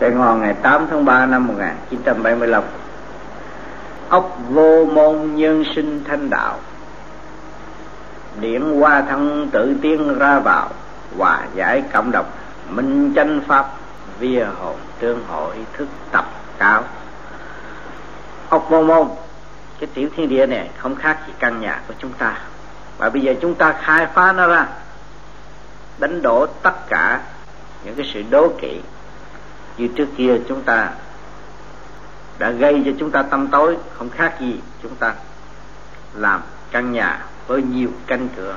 Sài Gòn ngày 8 tháng 3 năm 1975. Ốc vô môn nhân sinh thanh đạo, điển hoa thân tự tiên ra vào, hòa giải cộng đồng minh chánh pháp, vía hồn tương hội thức tập cao. Ốc vô môn, cái tiểu thiên địa này không khác gì căn nhà của chúng ta, và bây giờ chúng ta khai phá nó ra, đánh đổ tất cả những cái sự đố kỵ như trước kia chúng ta đã gây cho chúng ta tâm tối, không khác gì chúng ta làm căn nhà với nhiều cánh cửa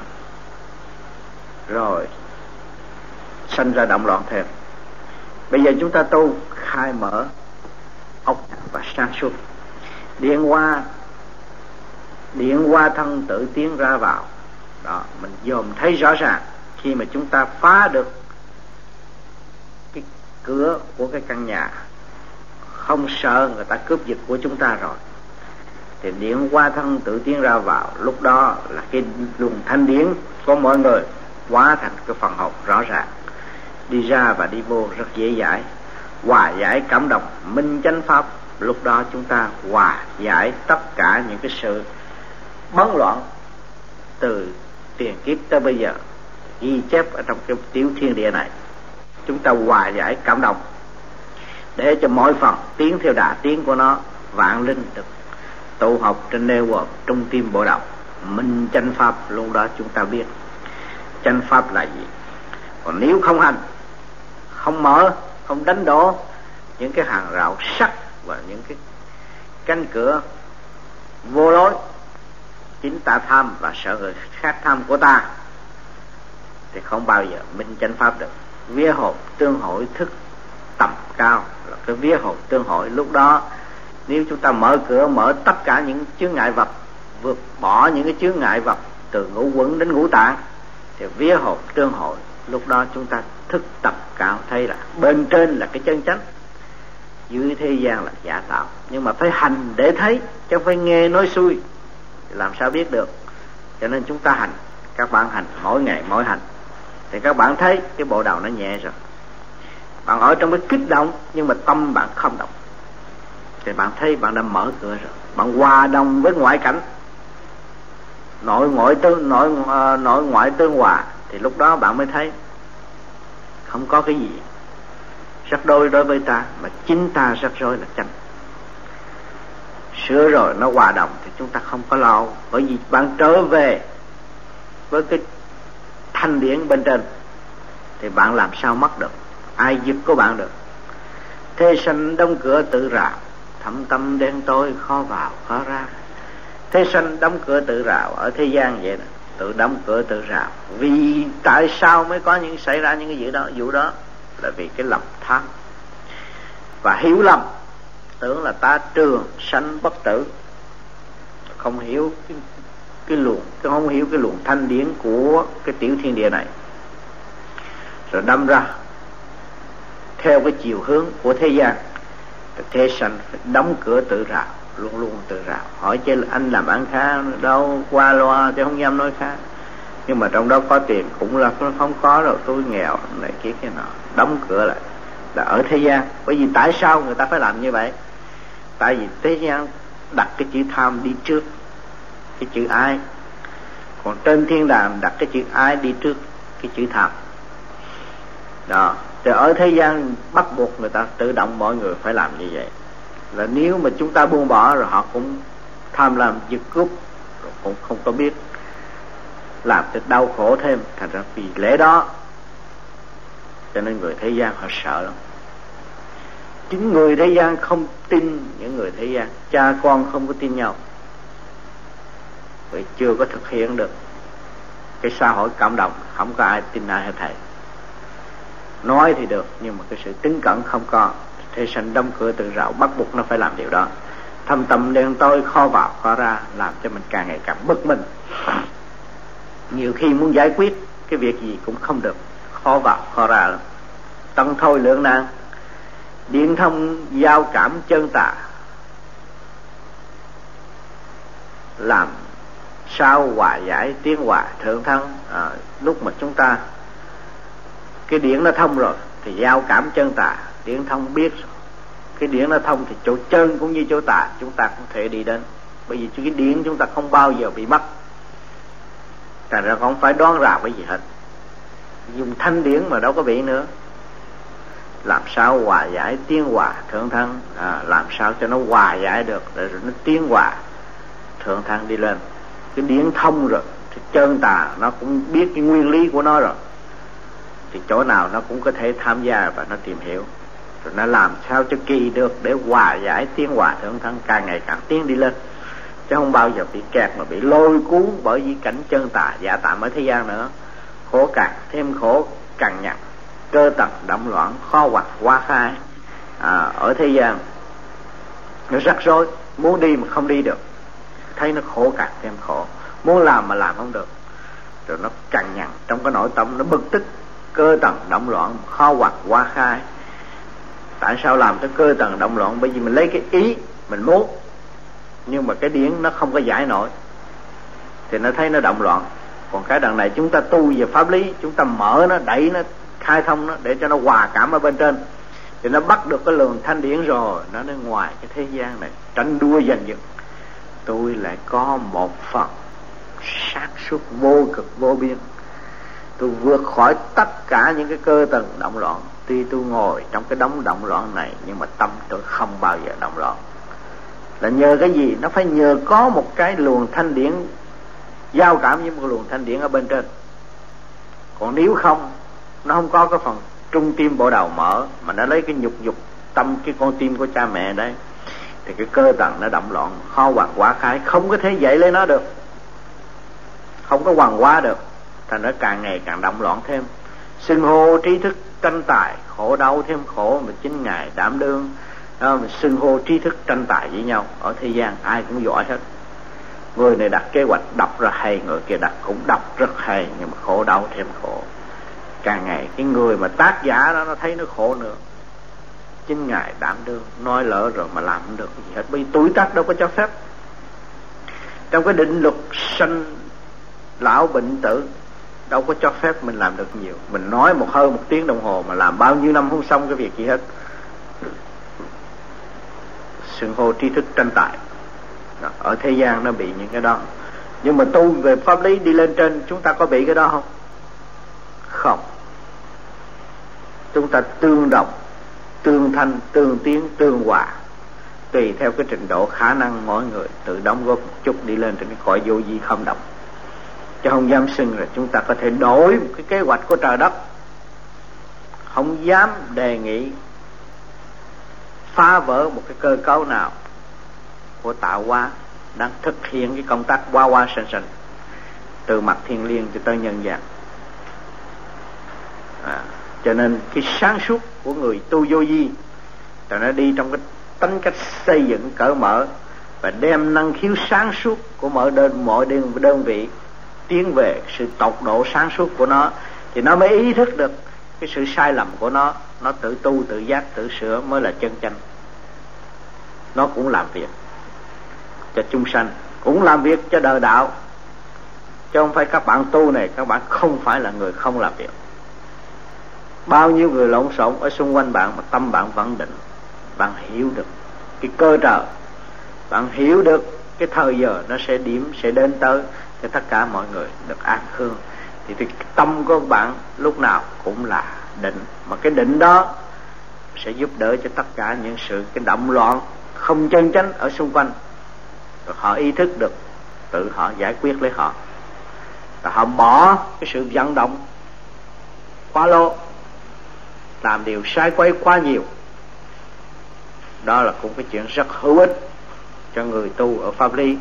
rồi sanh ra động loạn thêm. Bây giờ chúng ta tu khai mở ốc và sáng suốt, điện hoa thân tự tiến ra vào đó, mình dòm thấy rõ ràng. Khi mà chúng ta phá được cái cửa của cái căn nhà, không sợ người ta cướp giật của chúng ta rồi, thì điện hoa thân tự tiến ra vào. Lúc đó là cái luồng thanh điển của mọi người hóa thành cái phần hồn rõ ràng, đi ra và đi vô rất dễ dãi, hòa giải cảm động minh chánh pháp. Lúc đó chúng ta hòa giải tất cả những cái sự bấn loạn từ tiền kiếp tới bây giờ ghi chép ở trong cái tiểu thiên địa này. Chúng ta hòa giải cảm động để cho mỗi phần tiến theo đà tiến của nó, vạn linh được tụ họp trên nêu quần trung tim bộ đầu minh chánh pháp. Lúc đó chúng ta biết chánh pháp là gì. Còn nếu không hành, không mở, không đánh đổ những cái hàng rào sắt và những cái cánh cửa vô lối chính ta tham và sợ người khác tham của ta, thì không bao giờ minh chánh pháp được. Vía hồn tương hội thức tầm cao là cái vía hồn tương hội. Lúc đó nếu chúng ta mở cửa, mở tất cả những chướng ngại vật, vượt bỏ những cái chướng ngại vật từ ngũ quẩn đến ngũ tạng, thì vía hồn tương hội. Lúc đó chúng ta thức tập cao, thấy là bên trên là cái chân chánh, dưới thế gian là giả tạo. Nhưng mà phải hành để thấy, chứ không phải nghe nói xuôi thì làm sao biết được. Cho nên chúng ta hành, các bạn hành mỗi ngày mỗi hành, thì các bạn thấy cái bộ đầu nó nhẹ rồi. Bạn ở trong cái kích động nhưng mà tâm bạn không động, thì bạn thấy bạn đã mở cửa rồi. Bạn hòa đồng với ngoại cảnh, nội ngoại tương hòa, thì lúc đó bạn mới thấy không có cái gì rắc rối đối với ta, mà chính ta rắc rối là chánh. Sửa rồi nó hòa đồng thì chúng ta không có lo, bởi vì bạn trở về với cái thanh điển bên trên thì bạn làm sao mất được, ai giúp của bạn được. Thế sanh đóng cửa tự rào, thâm tâm đen tối khó vào khó ra. Thế sanh đóng cửa tự rào ở thế gian vậy đó, tự đóng cửa tự rào. Vì tại sao mới có những xảy ra những cái vụ đó là vì cái lòng tham và hiểu lầm, tưởng là ta trường sanh bất tử, không hiểu không hiểu cái luồng thanh điển của cái tiểu thiên địa này, rồi đâm ra theo cái chiều hướng của thế gian. Thế sanh phải đóng cửa tự rào, luôn luôn tự rào. Hỏi chứ anh làm ăn khá đâu, qua loa chứ không dám nói khá, nhưng mà trong đó có tiền cũng là không có rồi, tôi nghèo này kia cái nọ. Đóng cửa lại là ở thế gian. Bởi vì tại sao người ta phải làm như vậy? Tại vì thế gian đặt cái chữ tham đi trước cái chữ ái, còn trên thiên đàng đặt cái chữ ái đi trước cái chữ tham đó. Thì ở thế gian bắt buộc người ta tự động mọi người phải làm như vậy. Là nếu mà chúng ta buông bỏ rồi họ cũng tham lam giật cướp, rồi cũng không có biết, làm cho đau khổ thêm. Thành ra vì lẽ đó cho nên người thế gian họ sợ lắm. Chính người thế gian không tin những người thế gian, cha con không có tin nhau, vì chưa có thực hiện được cái xã hội cộng đồng. Không có ai tin ai hết thầy. Nói thì được nhưng mà cái sự tín cẩn không có. Thế sanh đóng cửa tự rào, bắt buộc nó phải làm điều đó. Thâm tâm đen tối khó vào khó ra, làm cho mình càng ngày càng bất minh. Nhiều khi muốn giải quyết cái việc gì cũng không được, khó vào khó ra lắm. Tận thôi lượng nan, điện thông giao cảm chân tà, làm sao hòa giải tiến hòa thượng thắng. Lúc mà chúng ta cái điện nó thông rồi thì giao cảm chân tà, Điển thông biết cái điển nó thông thì chỗ chân cũng như chỗ tà chúng ta cũng thể đi đến, bởi vì cái điển chúng ta không bao giờ bị mất, thành ra không phải đoán rào cái gì hết. Dùng thanh điển mà đâu có bị nữa. Làm sao hòa giải tiến hòa thượng thăng, làm sao cho nó hòa giải được để rồi nó tiến hòa thượng thăng đi lên. Cái điển thông rồi thì chân tà nó cũng biết cái nguyên lý của nó rồi, thì chỗ nào nó cũng có thể tham gia và nó tìm hiểu, rồi nó làm sao cho kỳ được để hòa giải tiến hòa thượng thăng, càng ngày càng tiến đi lên, chứ không bao giờ bị kẹt mà bị lôi cuốn bởi vì cảnh chân tà giả tạm ở thế gian nữa. Khổ càng thêm khổ, càng nhằn, cơ tật động loạn, khó hoặc quá khai. Ở thế gian nó rắc rối, muốn đi mà không đi được, thấy nó khổ càng thêm khổ, muốn làm mà làm không được, rồi nó càng nhằn trong cái nội tâm, nó bực tức, cơ tầng động loạn, khó hoặc quá khai. Tại sao làm cái cơ tầng động loạn? Bởi vì mình lấy cái ý mình muốn, nhưng mà cái điển nó không có giải nổi, thì nó thấy nó động loạn. Còn cái đằng này chúng ta tu về pháp lý, chúng ta mở nó, đẩy nó, khai thông nó để cho nó hòa cảm ở bên trên, thì nó bắt được cái luồng thanh điển rồi, nó nói ngoài cái thế gian này tranh đua giành giật, tôi lại có một phần sáng suốt vô cực vô biên, tôi vượt khỏi tất cả những cái cơ tầng động loạn. Tuy tôi ngồi trong cái đống động loạn này, nhưng mà tâm tôi không bao giờ động loạn. Là nhờ cái gì? Nó phải nhờ có một cái luồng thanh điển giao cảm với một luồng thanh điển ở bên trên. Còn nếu không, nó không có cái phần trung tim bộ đầu mở, mà nó lấy cái nhục tâm, cái con tim của cha mẹ đấy, thì cái cơ tầng nó động loạn, khó hoặc quá khái, không có thể dậy lấy nó được, không có hoàn hóa được, thành nó càng ngày càng động loạn thêm. Xưng hô trí thức tranh tài, khổ đau thêm khổ, mà chính ngài đảm đương đó, mình xưng hô trí thức tranh tài với nhau. Ở thế gian ai cũng giỏi hết, người này đặt kế hoạch đọc ra hay, người kia đặt cũng đọc rất hay, nhưng mà khổ đau thêm khổ. Càng ngày cái người mà tác giả đó nó thấy nó khổ nữa, chính ngài đảm đương, nói lỡ rồi mà làm không được gì hết, bởi vì tuổi tác đâu có cho phép. Trong cái định luật sanh lão bệnh tử đâu có cho phép mình làm được nhiều. Mình nói hơn 1 tiếng đồng hồ mà làm bao nhiêu năm không xong cái việc gì hết. Xưng hô tri thức tranh tài đó, ở thế gian nó bị những cái đó. Nhưng mà tu về pháp lý đi lên trên, chúng ta có bị cái đó không? Không. Chúng ta tương đồng, tương thanh, tương tiến, tương hòa, tùy theo cái trình độ khả năng mỗi người tự đóng góp một chút đi lên trên cái cõi vô vi không động. Chứ không dám xưng là chúng ta có thể đổi một cái kế hoạch của trời đất, không dám đề nghị phá vỡ một cái cơ cấu nào của tạo hóa đang thực hiện cái công tác hoa hoa sanh sanh từ mặt thiên liêng cho tới nhân gian. Cho nên cái sáng suốt của người tu vô vi là nó đi trong cái tính cách xây dựng cởi mở, và đem năng khiếu sáng suốt của mỗi đơn vị tiến về sự tột độ sáng suốt của nó, thì nó mới ý thức được cái sự sai lầm của nó tự tu, tự giác, tự sửa mới là chân chánh. Nó cũng làm việc cho chúng sanh, cũng làm việc cho đời đạo, chứ không phải các bạn tu này các bạn không phải là người không làm việc. Bao nhiêu người lộn xộn ở xung quanh bạn mà tâm bạn vẫn định, bạn hiểu được cái cơ trời, bạn hiểu được cái thời giờ nó sẽ đến tới cho tất cả mọi người được an khương, thì cái tâm của bạn lúc nào cũng là định, mà cái định đó sẽ giúp đỡ cho tất cả những cái động loạn không chân chánh ở xung quanh, rồi họ ý thức được, tự họ giải quyết lấy họ, và họ bỏ cái sự vận động quá lố, làm điều sai quấy quá nhiều. Đó là cũng cái chuyện rất hữu ích cho người tu ở pháp lý.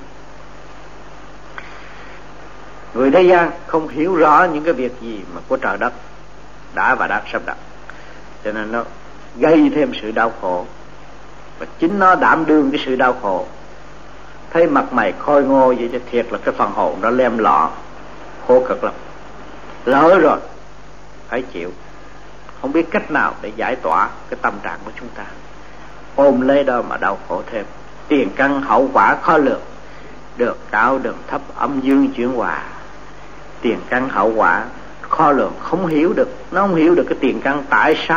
Người thế gian không hiểu rõ những cái việc gì mà của trời đất đã và đang sắp đặt, cho nên nó gây thêm sự đau khổ, và chính nó đảm đương cái sự đau khổ. Thấy mặt mày khôi ngô vậy cho thiệt là cái phần hồn nó lem lọ, khổ cực lắm. Lỡ rồi phải chịu, không biết cách nào để giải tỏa cái tâm trạng của chúng ta, ôm lấy đó mà đau khổ thêm. Tiền căn hậu quả khó lường, được cao đường thấp, âm dương chuyển hòa. Tiền căn hậu quả khó lường, không hiểu được, nó không hiểu được cái tiền căn tại sao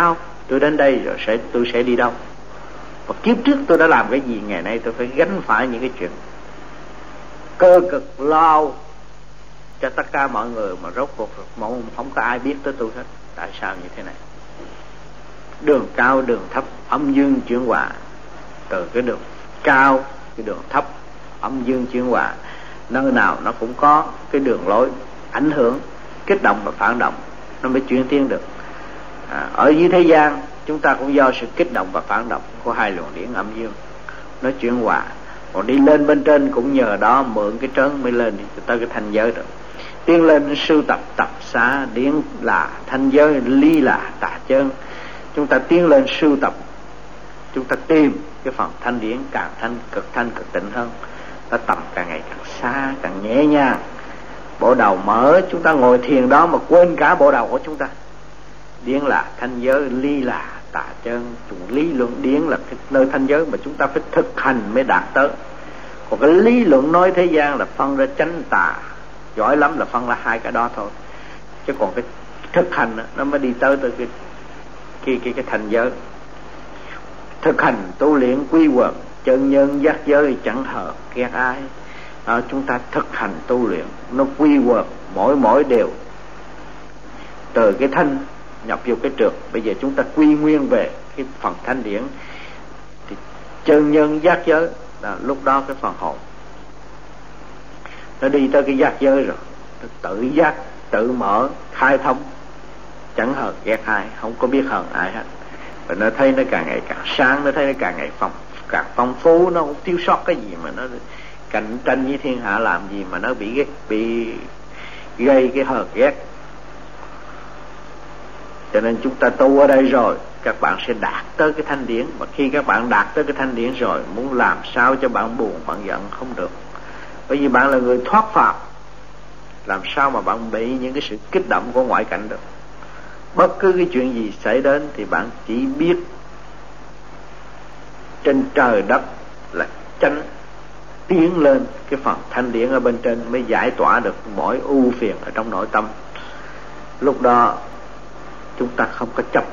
tôi đến đây rồi tôi sẽ đi đâu, và kiếp trước tôi đã làm cái gì, ngày nay tôi phải gánh phải những cái chuyện cơ cực lo cho tất cả mọi người, mà rốt cuộc không có ai biết tới tôi hết. Tại sao như thế này? Đường cao đường thấp, âm dương chuyển hòa. Từ cái đường cao, cái đường thấp, âm dương chuyển hòa, nơi nào nó cũng có cái đường lối ảnh hưởng, kích động và phản động, nó mới chuyển tiến được. Ở dưới thế gian chúng ta cũng do sự kích động và phản động của hai luồng điển âm dương nó chuyển hòa. Còn đi lên bên trên cũng nhờ đó, mượn cái trớn mới lên tới cái thanh giới được. Tiến lên sưu tập tập xá, điển là thanh giới, ly là tà chân. Chúng ta tiến lên sưu tập, chúng ta tìm cái phần thanh điển càng thanh cực tịnh hơn. Nó tầm càng ngày càng xa, càng nhẹ nhàng. Bộ đầu mở, chúng ta ngồi thiền đó mà quên cả bộ đầu của chúng ta. Điển là thanh giới, ly là tà chân. Lý luận điển là cái nơi thanh giới mà chúng ta phải thực hành mới đạt tới. Còn cái lý luận nói thế gian là phân ra chánh tà, giỏi lắm là phân ra hai cái đó thôi. Chứ còn cái thực hành đó, nó mới đi tới cái thành giới. Thực hành tu luyện quy quần, chân nhân giác giới chẳng hợp ghét ai. Chúng ta thực hành tu luyện, nó quy quần mỗi đều từ cái thanh nhập vô cái trượt. Bây giờ chúng ta quy nguyên về cái phần thanh điển thì chân nhân giác giới là lúc đó cái phần hồn nó đi tới cái giác giới rồi, nó tự giác, tự mở, khai thông, chẳng hờn ghét ai, không có biết hờn ai hết. Và nó thấy nó càng ngày càng sáng, nó thấy nó càng ngày càng phong phú, nó không thiếu sót cái gì, mà nó cạnh tranh với thiên hạ làm gì mà nó bị gây cái hờn ghét. Cho nên chúng ta tu ở đây rồi, các bạn sẽ đạt tới cái thanh điển. Mà khi các bạn đạt tới cái thanh điển rồi, muốn làm sao cho bạn buồn, bạn giận không được. Bởi vì bạn là người thoát phàm, làm sao mà bạn bị những cái sự kích động của ngoại cảnh được. Bất cứ cái chuyện gì xảy đến thì bạn chỉ biết trên trời đất là chánh, tiến lên cái phần thanh điển ở bên trên mới giải tỏa được mọi ưu phiền ở trong nội tâm. Lúc đó chúng ta không có chấp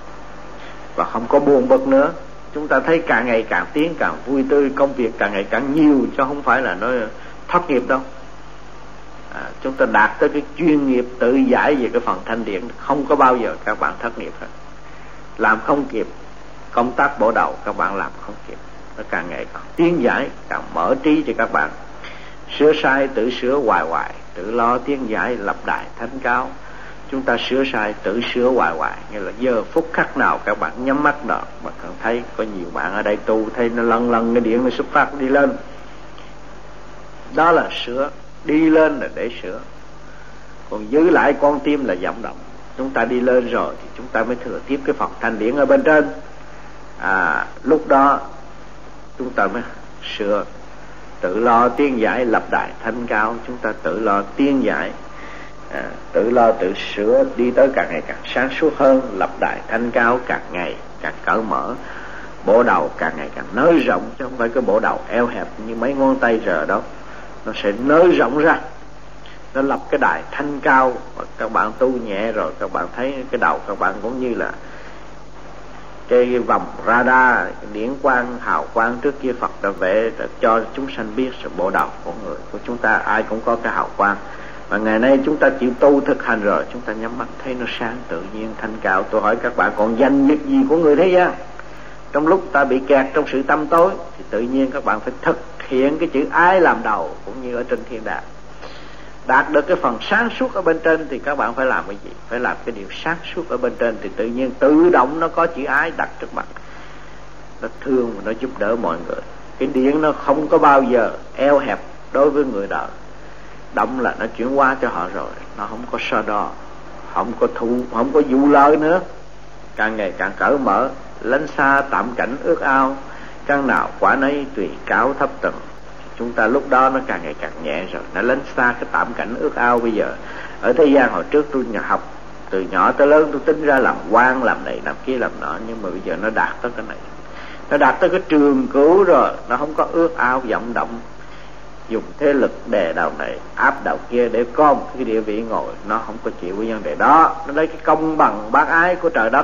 và không có buồn bực nữa. Chúng ta thấy càng ngày càng tiến, càng vui tươi, công việc càng ngày càng nhiều, chứ không phải là nó thất nghiệp đâu. Chúng ta đạt tới cái chuyên nghiệp tự giải về cái phần thanh điển, không có bao giờ các bạn thất nghiệp hết. Làm không kịp, công tác bộ đầu các bạn làm không kịp. Nó càng ngày càng tiến giải, càng mở trí cho các bạn. Sửa sai tự sửa hoài hoài, tự lo tiến giải lập đại thánh cao. Chúng ta sửa sai tự sửa hoài hoài, nghĩa là giờ phút khắc nào các bạn nhắm mắt đó mà cần thấy có nhiều bạn ở đây tu, thấy nó lần cái điện nó xuất phát đi lên, đó là sửa. Đi lên là để sửa, còn giữ lại con tim là vọng động. Chúng ta đi lên rồi thì chúng ta mới thừa tiếp cái phần thanh điển ở bên trên. Lúc đó chúng ta mới sửa, tự lo tiến giải lập đại thanh cao. Chúng ta tự lo tiến giải, tự lo tự sửa, đi tới càng ngày càng sáng suốt hơn, lập đại thanh cao càng ngày càng cởi mở. Bộ đầu càng ngày càng nới rộng, chứ không phải cái bộ đầu eo hẹp như mấy ngón tay giờ đâu. Nó sẽ nới rộng ra, nó lập cái đài thanh cao. Và các bạn tu nhẹ rồi, các bạn thấy cái đầu các bạn cũng như là cái vòng radar, điển quang hào quang trước kia Phật đã vẽ cho chúng sanh biết sự bộ đầu của người của chúng ta ai cũng có cái hào quang. Và ngày nay chúng ta chịu tu thực hành rồi, chúng ta nhắm mắt thấy nó sáng tự nhiên thanh cao. Tôi hỏi các bạn, còn danh việc gì của người thế gian? Trong lúc ta bị kẹt trong sự tâm tối thì tự nhiên các bạn phải thực hiện cái chữ ái làm đầu, cũng như ở trên thiên đàng. Đạt được cái phần sáng suốt ở bên trên thì các bạn phải làm cái gì? Phải làm cái điều sáng suốt ở bên trên thì tự nhiên tự động nó có chữ ái đặt trước mặt. Nó thương và nó giúp đỡ mọi người. Cái điển nó không có bao giờ eo hẹp đối với người đời. Động là nó chuyển qua cho họ rồi, nó không có so đo, không có vụ lợi nữa. Càng ngày càng cởi mở, lánh xa tạm cảnh ước ao, căn nào quả nấy tùy cao thấp tầng. Chúng ta lúc đó nó càng ngày càng nhẹ rồi, nó lánh xa cái tạm cảnh ước ao. Bây giờ ở thế gian hồi trước tôi nhà học từ nhỏ tới lớn, tôi tính ra làm quan, làm này làm kia làm nọ, nhưng mà bây giờ nó đạt tới cái này, nó đạt tới cái trường cửu rồi. Nó không có ước ao vọng động, dùng thế lực đè đầu này áp đầu kia để có một cái địa vị ngồi. Nó không có chịu cái vấn đề đó. Nó lấy cái công bằng bác ái của trời đất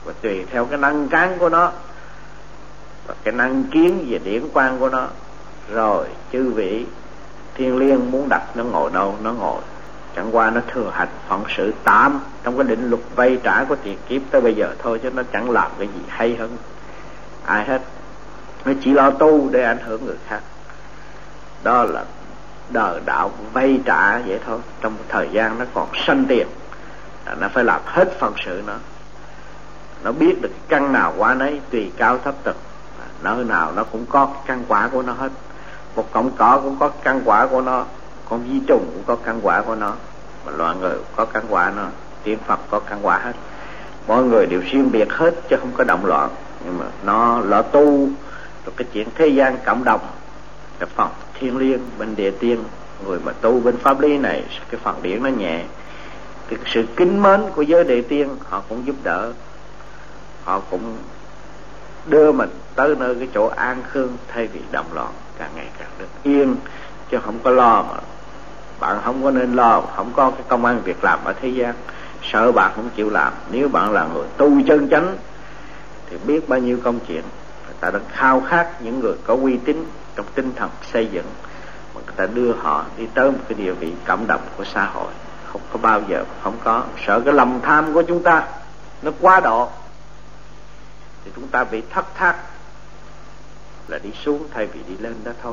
và tùy theo cái năng cán của nó và cái năng kiến về điển quang của nó, rồi chư vị thiên liêng muốn đặt nó ngồi đâu nó ngồi. Chẳng qua nó thừa hành phận sự tạm trong cái định luật vay trả của tiền kiếp tới bây giờ thôi, chứ nó chẳng làm cái gì hay hơn ai hết. Nó chỉ lo tu để ảnh hưởng người khác. Đó là đời đạo vay trả vậy thôi. Trong một thời gian nó còn sanh tiền, nó phải làm hết phận sự nó biết được căn nào quả nấy, tùy cao thấp tầng, nơi nào nó cũng có căn quả của nó hết. Một cọng cỏ cũng có căn quả của nó, con vi trùng cũng có căn quả của nó, mà loài người cũng có căn quả nó, tiên Phật có căn quả hết. Mọi người đều riêng biệt hết chứ không có động loạn. Nhưng mà nó lo tu, rồi cái chuyện thế gian cộng đồng, cái phần thiên liêng bên địa tiên, người mà tu bên pháp lý này, cái phần điển nó nhẹ, cái sự kính mến của giới địa tiên họ cũng giúp đỡ, họ cũng đưa mình tới nơi cái chỗ an khương, thay vì động loạn càng ngày càng được yên, chứ không có lo. Mà bạn không có nên lo, không có cái công ăn việc làm ở thế gian, sợ bạn không chịu làm. Nếu bạn là người tu chân chánh thì biết bao nhiêu công chuyện. Người ta đang khao khát những người có uy tín trong tinh thần xây dựng, mà người ta đưa họ đi tới một cái địa vị cộng đồng của xã hội. Không có bao giờ không có. Sợ cái lòng tham của chúng ta nó quá độ thì chúng ta bị thất thác, là đi xuống thay vì đi lên đó thôi.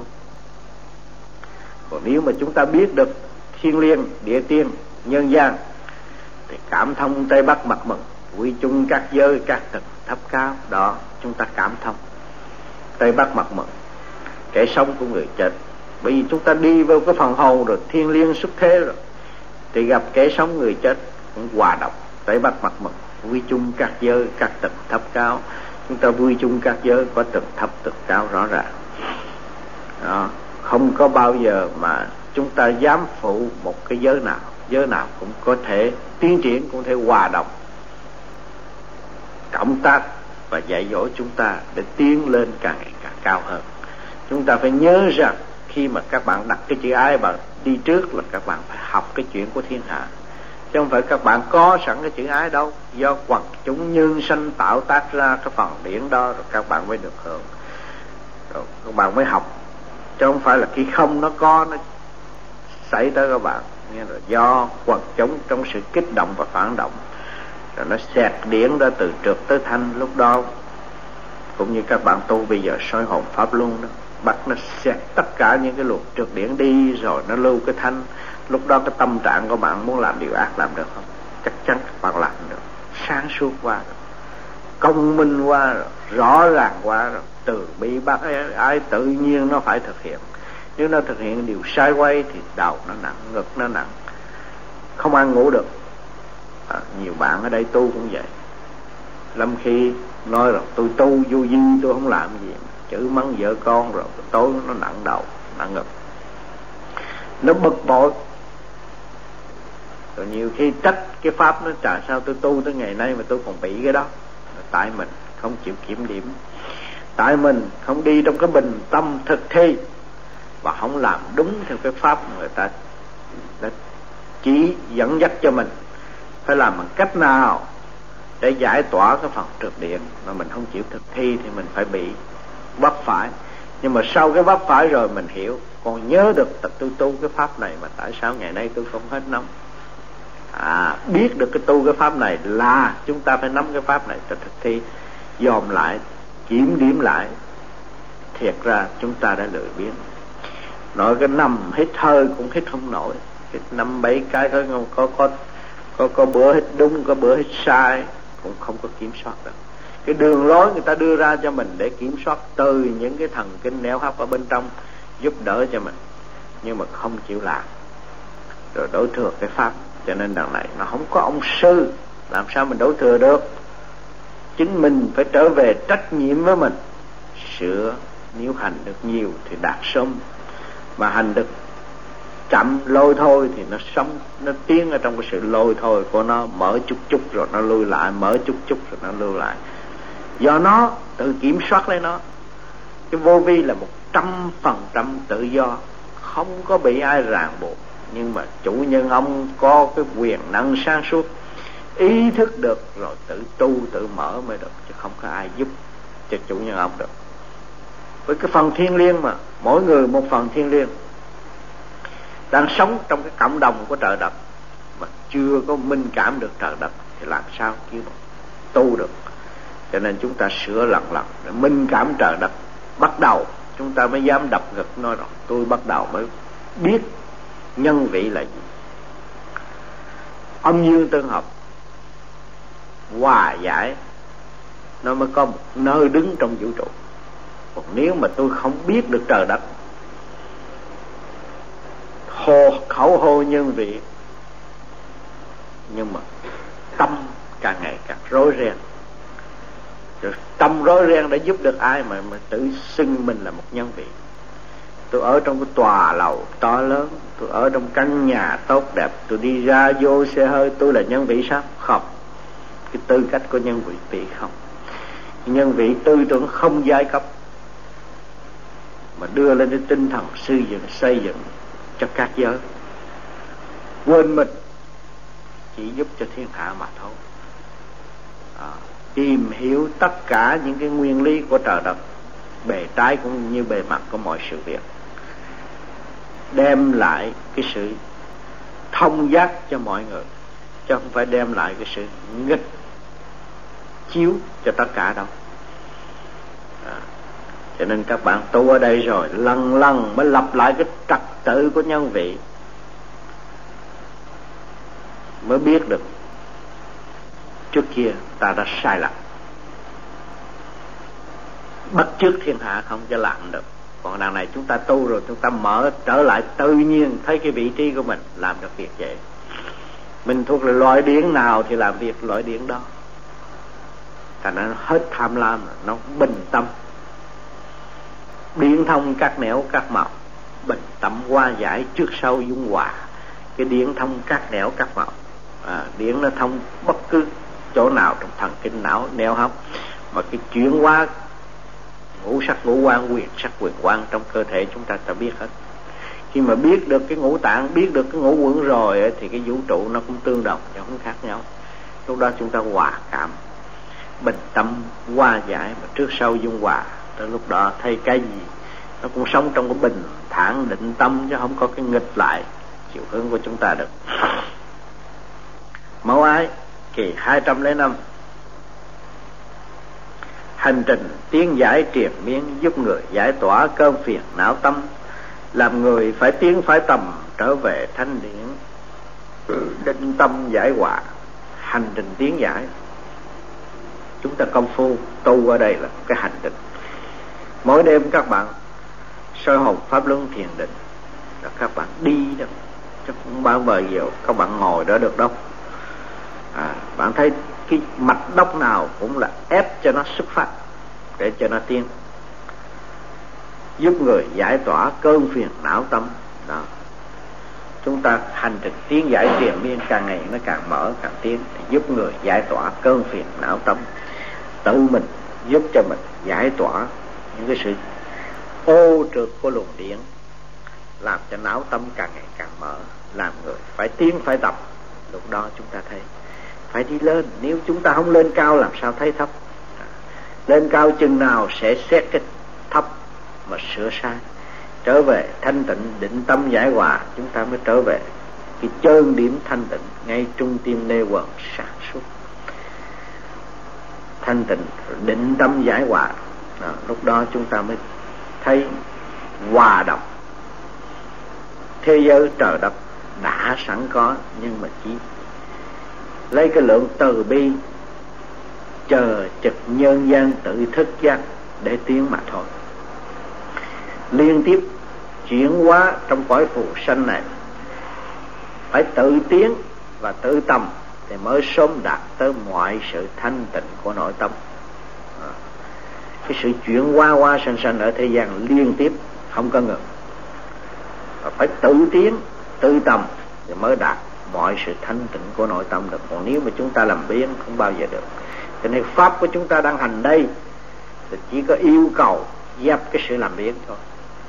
Còn nếu mà chúng ta biết được thiên liêng, địa tiên, nhân gian thì cảm thông Tây Bắc mặt mừng, quy chung các giới, các tầng thấp cao. Đó, chúng ta cảm thông Tây Bắc mặt mừng kẻ sống của người chết. Bởi vì chúng ta đi vào cái phần hồn rồi, thiên liêng xuất thế rồi, thì gặp kẻ sống người chết cũng hòa đồng Tây Bắc mặt mừng, quy chung các giới, các tầng thấp cao. Chúng ta vui chung các giới có tầng thấp tầng cao rõ ràng. Đó, không có bao giờ mà chúng ta dám phụ một cái giới nào. Giới nào cũng có thể tiến triển, cũng thể hòa đồng, cộng tác và dạy dỗ chúng ta để tiến lên càng ngày càng cao hơn. Chúng ta phải nhớ rằng khi mà các bạn đặt cái chữ ái bạn đi trước là các bạn phải học cái chuyện của thiên hạ, chứ không phải các bạn có sẵn cái chữ ái đâu. Do quần chúng nhân sanh tạo tác ra cái phần điển đó, rồi các bạn mới được hưởng, rồi các bạn mới học, chứ không phải là khi không nó có, nó xảy tới các bạn. Nghe rồi, do quần chúng trong sự kích động và phản động, rồi nó xẹt điển ra từ trượt tới thanh. Lúc đó cũng như các bạn tu bây giờ soi hồn pháp luân đó, bắt nó xẹt tất cả những cái luồng trượt điển đi, rồi nó lưu cái thanh. Lúc đó cái tâm trạng của bạn muốn làm điều ác làm được không? Chắc chắn các bạn làm được. Sáng suốt qua rồi, công minh qua rồi, rõ ràng qua rồi, từ bi bác ái tự nhiên nó phải thực hiện. Nếu nó thực hiện điều sai quay thì đầu nó nặng, ngực nó nặng, không ăn ngủ được. Nhiều bạn ở đây tu cũng vậy. Lâm khi nói rồi tôi tu vô duyên, tôi không làm gì, chửi mắng vợ con, rồi tối nó nặng đầu, nặng ngực, nó bực bội. Rồi nhiều khi trách cái pháp nó, tại sao tôi tu tới ngày nay mà tôi còn bị cái đó. Tại mình không chịu kiểm điểm, tại mình không đi trong cái bình tâm thực thi, và không làm đúng theo cái pháp người ta đã chỉ dẫn dắt cho mình. Phải làm bằng cách nào để giải tỏa cái phần trượt điện, mà mình không chịu thực thi thì mình phải bị vấp phải. Nhưng mà sau cái vấp phải rồi mình hiểu, còn nhớ được tôi tu cái pháp này mà tại sao ngày nay tôi không hết nắm. Biết được cái tu cái pháp này là chúng ta phải nắm cái pháp này cho thực thi, dòm lại, kiểm điểm lại. Thiệt ra chúng ta đã lười biếng, nói cái nằm hít hơi cũng hít không nổi, hít 5-7 cái có bữa hít đúng, có bữa hít sai, cũng không có kiểm soát được. Cái đường lối người ta đưa ra cho mình để kiểm soát từ những cái thần kinh nẻo hấp ở bên trong, giúp đỡ cho mình, nhưng mà không chịu làm, rồi đổ thừa cái pháp. Cho nên đằng này nó không có ông sư, làm sao mình đổ thừa được. Chính mình phải trở về trách nhiệm với mình, sửa. Nếu hành được nhiều thì đạt sớm, mà hành được chậm lôi thôi thì nó sống, nó tiến ở trong cái sự lôi thôi của nó, mở chút chút rồi nó lui lại, mở chút chút rồi nó lui lại. Do nó tự kiểm soát lấy nó. Cái vô vi là 100% tự do, không có bị ai ràng buộc. Nhưng mà chủ nhân ông có cái quyền năng sáng suốt, ý thức được rồi tự tu tự mở mới được, chứ không có ai giúp cho chủ nhân ông được. Với cái phần thiêng liêng mà mỗi người một phần thiêng liêng, đang sống trong cái cộng đồng của trời đất mà chưa có minh cảm được trời đất thì làm sao chứ tu được. Cho nên chúng ta sửa lần lần để minh cảm trời đất, bắt đầu chúng ta mới dám đập ngực nói rằng tôi bắt đầu mới biết nhân vị là gì. Âm dương tương hợp, hòa giải, nó mới có một nơi đứng trong vũ trụ. Còn nếu mà tôi không biết được trời đất, khẩu hô nhân vị, nhưng mà tâm càng ngày càng rối ren. Rồi tâm rối ren đã giúp được ai mà tự xưng mình là một nhân vị. Tôi ở trong cái tòa lầu to lớn, tôi ở trong căn nhà tốt đẹp, tôi đi ra vô xe hơi, tôi là nhân vị sao? Không. Cái tư cách của nhân vị không. Nhân vị tư tưởng không giai cấp, mà đưa lên cái tinh thần xây dựng cho các giới. Quên mình chỉ giúp cho thiên hạ mà thôi. Tìm hiểu tất cả những cái nguyên lý của trời đất, bề trái cũng như bề mặt của mọi sự việc, đem lại cái sự thông giác cho mọi người, chứ không phải đem lại cái sự nghịch chiếu cho tất cả đâu. Cho nên các bạn tu ở đây rồi lần lần mới lập lại cái trật tự của nhân vị, mới biết được trước kia ta đã sai lầm, bắt chước thiên hạ không cho làm được. Còn đằng này chúng ta tu rồi, chúng ta mở trở lại tự nhiên, thấy cái vị trí của mình, làm được việc vậy. Mình thuộc là loại điển nào thì làm việc loại điển đó. Thành ra nó hết tham lam, nó bình tâm, điển thông các nẻo các màu, bình tâm hòa giải, trước sau dung hòa. Cái điển thông các nẻo các màu, điển nó thông bất cứ chỗ nào trong thần kinh não neo hấp, mà cái chuyển hóa ngũ sắc ngũ quan, quyền sắc quyền quan trong cơ thể chúng ta biết hết. Khi mà biết được cái ngũ tạng, biết được cái ngũ quẩn rồi thì cái vũ trụ nó cũng tương đồng chứ không khác nhau. Lúc đó chúng ta hòa cảm, bình tâm hòa giải, mà trước sau dung hòa. Tới lúc đó thấy cái gì nó cũng sống trong cái bình thản định tâm, chứ không có cái nghịch lại chiều hướng của chúng ta được. Mẫu ái kỳ 205. Hành trình tiến giải triền miên, giúp người giải tỏa cơn phiền não tâm, làm người phải tiến phải tầm trở về thanh điển, định tâm giải hòa. Hành trình tiến giải, chúng ta công phu tu ở đây là cái hành trình. Mỗi đêm các bạn soi hồn pháp luân thiền định là các bạn đi đó, chứ không bao giờ các bạn ngồi đó được đâu. Bạn thấy cái mạch đốc nào cũng là ép cho nó xuất phát để cho nó tiến, giúp người giải tỏa cơn phiền não tâm đó. Chúng ta hành trình tiến giải triền miên, càng ngày nó càng mở càng tiến, thì giúp người giải tỏa cơn phiền não tâm, tự mình giúp cho mình giải tỏa những cái sự ô trượt của luồng điển, làm cho não tâm càng ngày càng mở, làm người phải tiến phải tập. Lúc đó chúng ta thấy phải đi lên. Nếu chúng ta không lên cao làm sao thấy thấp. Lên cao chừng nào sẽ xét cái thấp mà sửa sai, trở về thanh tịnh định tâm giải hòa. Chúng ta mới trở về cái chân điểm thanh tịnh ngay trung tim nê quần sản xuất. Thanh tịnh định tâm giải hòa, lúc đó chúng ta mới thấy hòa đồng. Thế giới trời đất đã sẵn có, nhưng mà chỉ lấy cái lượng từ bi chờ trực nhân gian tự thức giác để tiến mà thôi. Liên tiếp chuyển hóa trong cõi phù sanh này, phải tự tiến và tự tầm thì mới sớm đạt tới mọi sự thanh tịnh của nội tâm. Cái sự chuyển hóa qua sanh ở thế gian liên tiếp không có ngừng, phải tự tiến tự tầm thì mới đạt mọi sự thanh tịnh của nội tâm được. Còn nếu mà chúng ta làm biếng không bao giờ được. Cho nên pháp của chúng ta đang hành đây thì chỉ có yêu cầu dẹp cái sự làm biếng thôi,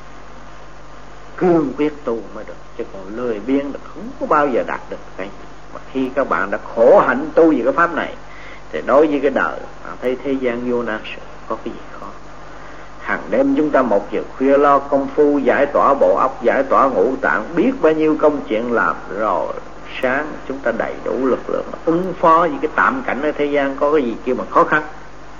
cương quyết tu mới được, chứ còn lười biếng được không có bao giờ đạt được cái gì. Mà khi các bạn đã khổ hạnh tu về cái pháp này thì đối với cái đời thấy thế gian vô nan sự, có cái gì khó. Hàng đêm chúng ta một giờ khuya lo công phu giải tỏa bộ óc, giải tỏa ngũ tạng, biết bao nhiêu công chuyện làm, rồi sáng chúng ta đầy đủ lực lượng ứng phó với cái tạm cảnh ở thế gian. Có cái gì kia mà khó khăn.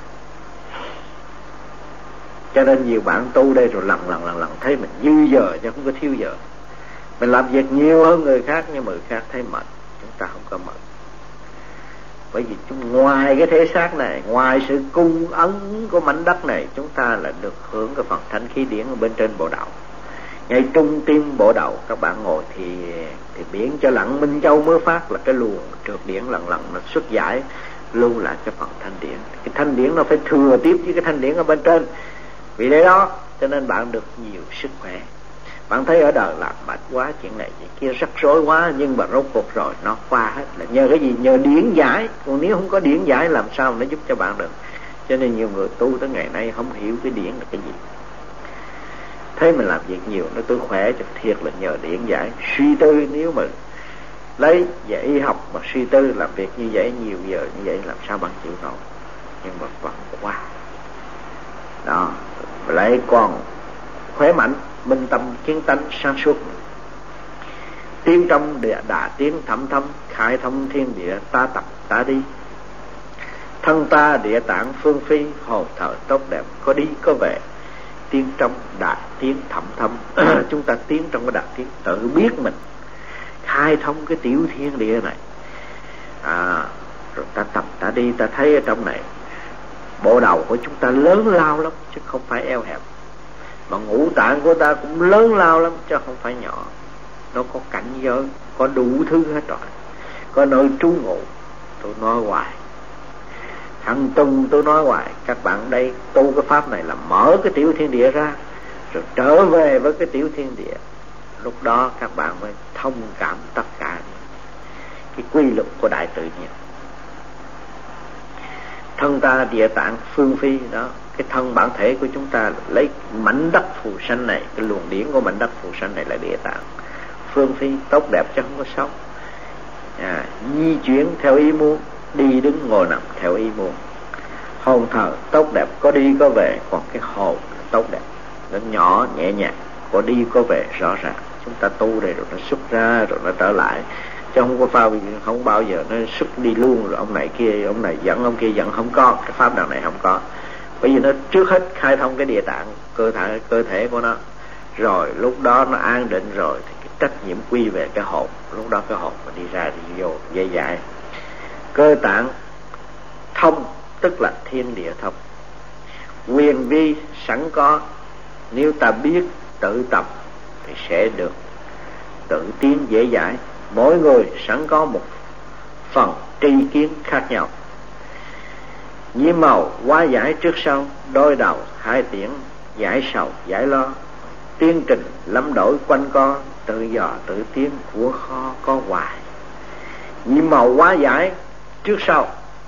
Cho nên nhiều bạn tu đây rồi lần thấy mình dư giờ chứ không có thiếu giờ. Mình làm việc nhiều hơn người khác nhưng người khác thấy mệt, chúng ta không có mệt. Bởi vì ngoài cái thể xác này, ngoài sự cung ấn của mảnh đất này, chúng ta là được hưởng cái phần thanh khí điển ở bên trên bộ đầu. Ngay trung tim bộ đầu các bạn ngồi thì biển cho lặng Minh Châu mới phát là cái luồng trượt điển lần nó xuất giải lưu lại cái phần thanh điển. Cái thanh điển nó phải thừa tiếp với cái thanh điển ở bên trên. Vì thế đó cho nên bạn được nhiều sức khỏe. Bạn thấy ở đời làm mệt quá, chuyện này chuyện kia rắc rối quá, nhưng mà rốt cuộc rồi nó qua hết là nhờ cái gì? Nhờ điển giải. Còn nếu không có điển giải làm sao nó giúp cho bạn được. Cho nên nhiều người tu tới ngày nay không hiểu cái điển là cái gì. Thế mình làm việc nhiều nó tôi khỏe cho thiệt là nhờ điển giải. Suy tư, nếu mà lấy về y học mà suy tư làm việc như vậy nhiều giờ như vậy làm sao bạn chịu nổi. Nhưng mà vẫn qua đó. Lại còn khỏe mạnh, minh tâm kiến tánh sáng suốt, tiến trong đà tiến thẩm thâm, khai thông thiên địa, ta tập ta đi, thân ta địa tạng phương phi, hồn thở tốt đẹp, có đi có về, tiến trong đà tiến thẩm thâm. Chúng ta tiến trong cái đà tiến, tự biết mình khai thông cái tiểu thiên địa này, rồi ta tập ta đi, ta thấy ở trong này bộ đầu của chúng ta lớn lao lắm chứ không phải eo hẹp, mà ngũ tạng của ta cũng lớn lao lắm chứ không phải nhỏ. Nó có cảnh giới, có đủ thứ hết rồi, có nơi trú ngụ. Tôi nói hoài, thằng Tùng tôi nói hoài, các bạn đây tu cái pháp này là mở cái tiểu thiên địa ra rồi trở về với cái tiểu thiên địa. Lúc đó các bạn mới thông cảm tất cả cái quy luật của đại tự nhiên. Thân ta địa tạng phương phi đó, cái thân bản thể của chúng ta lấy mảnh đất phù sanh này, cái luồng điển của mảnh đất phù sanh này là địa tạng. Phương phi tốt đẹp chứ không có xấu. Di chuyển theo ý muốn, đi đứng ngồi nằm theo ý muốn. Hồn thở tốt đẹp, có đi có về. Còn cái hồn tốt đẹp, nó nhỏ nhẹ nhàng, có đi có về rõ ràng. Chúng ta tu đây rồi nó xuất ra rồi nó trở lại, chứ không bao giờ nó xuất đi luôn rồi ông này kia, ông này giận ông kia giận. Không có, cái pháp đạo này không có. Bởi vì nó trước hết khai thông cái địa tạng cơ thể của nó, rồi lúc đó nó an định rồi thì cái trách nhiệm quy về cái hồn. Lúc đó cái hồn mà đi ra đi vô dễ dãi. Cơ tạng thông tức là thiên địa thông, quyền vi sẵn có. Nếu ta biết tự tập thì sẽ được tự tiến dễ dãi. Mỗi người sẵn có một phần tri kiến khác nhau. Nhiễm màu hóa giải trước sau, đôi đầu hai tiễn, giải sầu giải lo, tiến trình lắm đổi quanh co, tự dò tự tiến, của kho có hoài. Nhiễm màu hóa giải trước sau,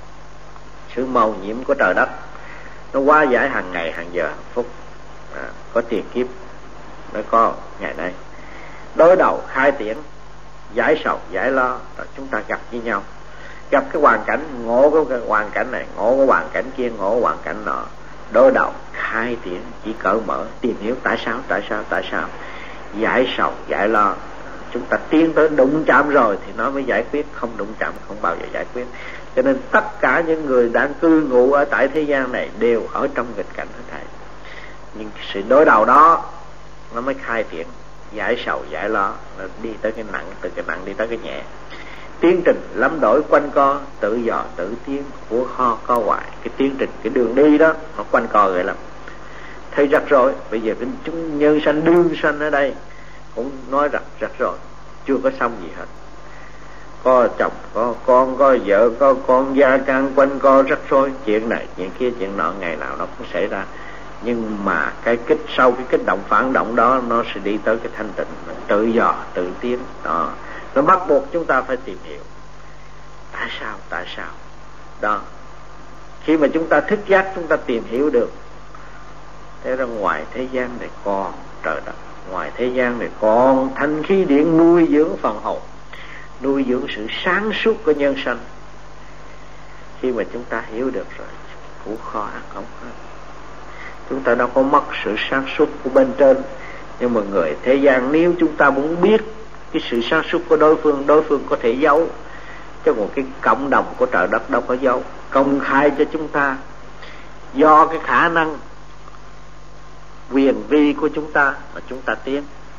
sự màu nhiễm của trời đất nó hóa giải hàng ngày hàng giờ hàng phút. Có tiền kiếp nó có ngày nay. Đối đầu khai tiễn, giải sầu giải lo, rồi chúng ta gặp với nhau, gặp cái hoàn cảnh, ngộ cái hoàn cảnh này, ngộ cái hoàn cảnh kia, ngộ hoàn cảnh nọ. Đối đầu khai tiễn, chỉ cởi mở tìm hiểu tại sao. Giải sầu giải lo, chúng ta tiến tới đụng chạm rồi thì nó mới giải quyết, không đụng chạm không bao giờ giải quyết. Cho nên tất cả những người đang cư ngụ ở tại thế gian này đều ở trong nghịch cảnh hết thảy. Nhưng sự đối đầu đó nó mới khai triển, giải sầu giải lo, nó đi tới cái nặng, từ cái nặng đi tới cái nhẹ. Tiến trình lắm đổi quanh co, tự dò tự tiến, của kho có hoài. Cái tiến trình, cái đường đi đó nó quanh co vậy lắm, thấy rắc rối. Bây giờ cái chúng nhân sanh đương sanh ở đây cũng nói rắc rối, chưa có xong gì hết. Có chồng, có con, có vợ, có con, gia can quanh co rắc rối, chuyện này chuyện kia chuyện nọ, ngày nào nó cũng xảy ra. Nhưng mà cái sau cái kích động phản động đó, nó sẽ đi tới cái thanh tịnh, tự dò tự tiến đó. Nó bắt buộc chúng ta phải tìm hiểu tại sao đó. Khi mà chúng ta thức giác, chúng ta tìm hiểu được, thế ra ngoài thế gian này còn trời đất, ngoài thế gian này còn thanh khí điển nuôi dưỡng phần hồn, nuôi dưỡng sự sáng suốt của nhân sanh. Khi mà chúng ta hiểu được rồi, cũng khó ăn không hết. Chúng ta đâu có mất sự sáng suốt của bên trên, nhưng mà người thế gian nếu chúng ta muốn biết cái sự sáng suốt của đối phương có thể giấu, chứ một cái cộng đồng của trời đất đâu có giấu, công khai cho chúng ta. Do cái khả năng quyền vi của chúng ta mà chúng ta tiến,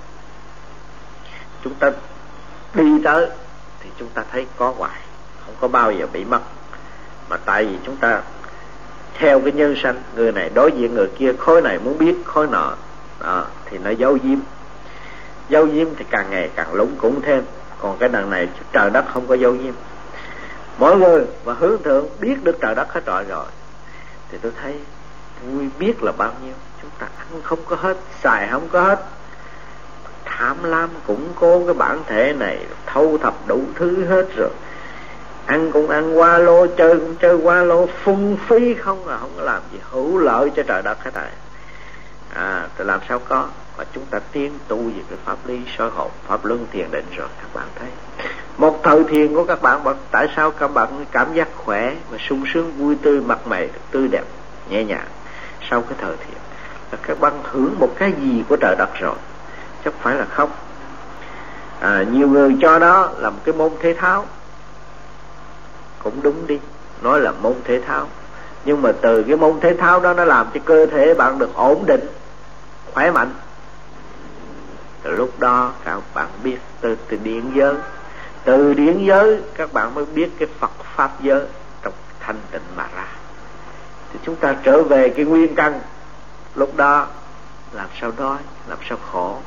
chúng ta đi tới thì chúng ta thấy có hoài, không có bao giờ bị mất. Mà tại vì chúng ta theo cái nhân sanh, người này đối diện người kia, khối này muốn biết khối nọ, thì nó giấu giếm thì càng ngày càng lúng củng thêm. Còn cái đằng này trời đất không có giấu giếm, mỗi người mà hướng thượng biết được trời đất hết trọi rồi, thì tôi thấy vui biết là bao nhiêu. Chúng ta ăn không có hết, xài không có hết, tham lam củng cố cái bản thể này, thâu thập đủ thứ hết rồi, ăn cũng ăn qua lô, chơi cũng chơi qua lô, phung phí không có làm gì hữu lợi cho trời đất hết thảy. Thì làm sao có? Và chúng ta tiến tu về cái pháp lý soi hồn, pháp luân thiền định rồi, các bạn thấy một thời thiền của các bạn, tại sao các bạn cảm giác khỏe và sung sướng, vui tươi, mặt mày tươi đẹp, nhẹ nhàng? Sau cái thời thiền là các bạn hưởng một cái gì của trời đất rồi, chắc phải là không. Nhiều người cho đó là một cái môn thể thao, cũng đúng đi, nói là môn thể thao, nhưng mà từ cái môn thể thao đó nó làm cho cơ thể bạn được ổn định, khỏe mạnh. Từ lúc đó các bạn biết từ điển giới, từ điển giới các bạn mới biết cái Phật pháp giới trong thanh tịnh mà ra. Thì chúng ta trở về cái nguyên căn, lúc đó làm sao đói, làm sao khổ.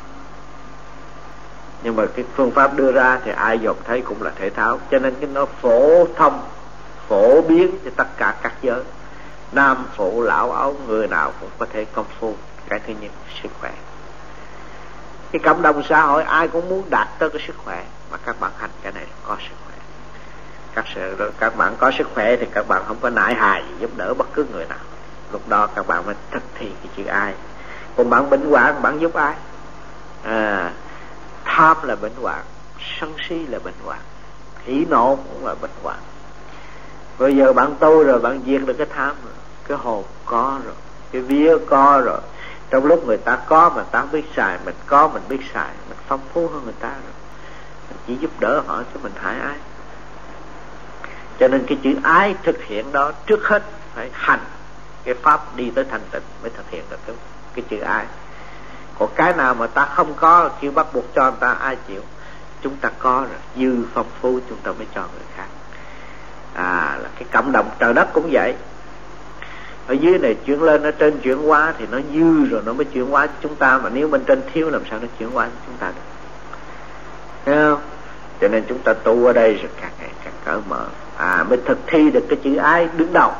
Nhưng mà cái phương pháp đưa ra thì ai dòm thấy cũng là thể thao, cho nên cái nó phổ thông, phổ biến cho tất cả các giới, nam phụ lão ấu, người nào cũng có thể công phu. Cái thứ nhất, sức khỏe. Cái cộng đồng xã hội ai cũng muốn đạt tới cái sức khỏe, mà các bạn hành cái này là có sức khỏe. Các bạn có sức khỏe thì các bạn không có nại hài giúp đỡ bất cứ người nào. Lúc đó các bạn mới thực thi cái chữ ai. Còn bạn bệnh hoạn, bạn giúp ai? Tham là bệnh hoạn, sân si là bệnh hoạn, hỉ nộ cũng là bệnh hoạn. Bây giờ bạn tu rồi, bạn diệt được cái tham rồi, cái hồn có rồi, cái vía có rồi. Trong lúc người ta có mà ta không biết xài, mình có mình biết xài, mình phong phú hơn người ta rồi. Mình chỉ giúp đỡ họ chứ mình hại ai. Cho nên cái chữ ái thực hiện đó trước hết phải hành cái pháp đi tới thanh tịnh mới thực hiện được cái chữ ái. Còn cái nào mà ta không có, kêu bắt buộc cho người ta, ai chịu? Chúng ta có rồi, dư phong phú chúng ta mới cho người khác. Là cái cộng đồng trời đất cũng vậy. Ở dưới này chuyển lên, ở trên chuyển hóa thì nó dư rồi nó mới chuyển hóa cho chúng ta. Mà nếu bên trên thiếu làm sao nó chuyển hóa cho chúng ta được? Thấy không? Cho nên chúng ta tu ở đây rồi càng ngày càng cởi mở, mới thực thi được cái chữ ái đứng đầu.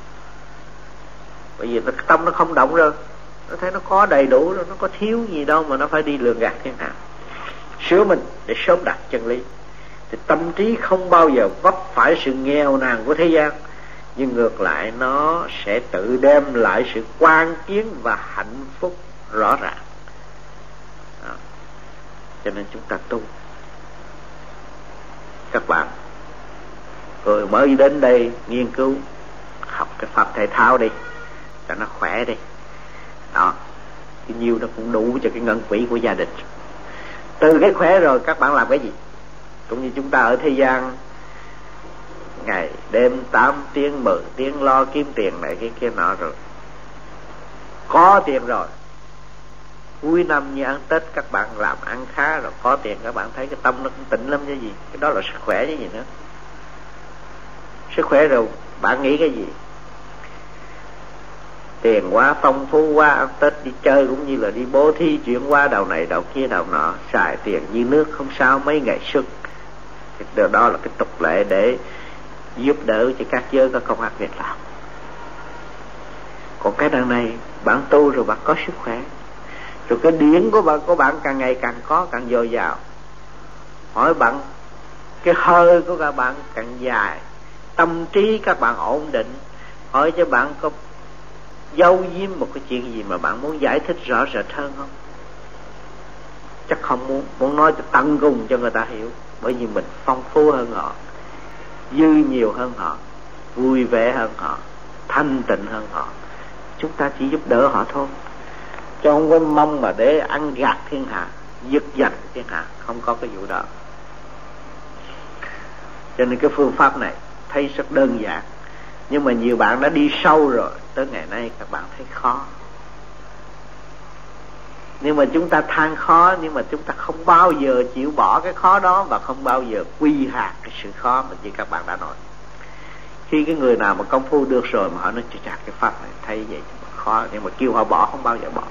Bởi vì tâm nó không động rồi, nó thấy nó có đầy đủ rồi, nó có thiếu gì đâu mà nó phải đi lường gạt thế nào. Sửa mình để sớm đạt chân lý, thì tâm trí không bao giờ vấp phải sự nghèo nàn của thế gian, nhưng ngược lại nó sẽ tự đem lại sự quan kiến và hạnh phúc rõ ràng. Cho nên chúng ta tu. Các bạn rồi mới đến đây nghiên cứu học cái pháp thể thao đi cho nó khỏe đi. Đó, cái nhiêu nó cũng đủ cho cái ngân quỹ của gia đình. Từ cái khỏe rồi các bạn làm cái gì? Cũng như chúng ta ở thế gian, ngày đêm 8 tiếng 10 tiếng lo kiếm tiền này cái kia nọ rồi, có tiền rồi, cuối năm như ăn Tết các bạn làm ăn khá rồi, có tiền, các bạn thấy cái tâm nó cũng tịnh lắm chứ gì. Cái đó là sức khỏe chứ gì nữa. Sức khỏe rồi bạn nghĩ cái gì? Tiền quá, phong phú quá, ăn Tết đi chơi cũng như là đi bố thí, chuyển qua đầu này đầu kia đầu nọ, xài tiền như nước không sao, mấy ngày sức. Đó là cái tục lệ để giúp đỡ cho các giới có công ăn việc làm. Còn cái đằng này bạn tu rồi bạn có sức khỏe, rồi cái điển của bạn càng ngày càng có, càng dồi dào. Hỏi bạn, cái hơi của các bạn càng dài, tâm trí các bạn ổn định. Hỏi cho bạn có giấu giếm một cái chuyện gì mà bạn muốn giải thích rõ rệt hơn không? Chắc không muốn nói cho tận cùng cho người ta hiểu. bởi vì mình phong phú hơn họ, dư nhiều hơn họ, vui vẻ hơn họ, thanh tịnh hơn họ. Chúng ta chỉ giúp đỡ họ thôi, chứ không có mong mà để ăn gạt thiên hạ, giật giành thiên hạ, không có cái vụ đó. Cho nên cái phương pháp này thấy rất đơn giản, nhưng mà nhiều bạn đã đi sâu rồi, tới ngày nay các bạn thấy khó. Nhưng mà chúng ta than khó, nhưng mà chúng ta không bao giờ chịu bỏ cái khó đó, và không bao giờ quy hạt cái sự khó mà như các bạn đã nói. Khi cái người nào mà công phu được rồi mà họ nói chà cái pháp này thấy vậy khó, nhưng mà kêu họ bỏ không bao giờ bỏ.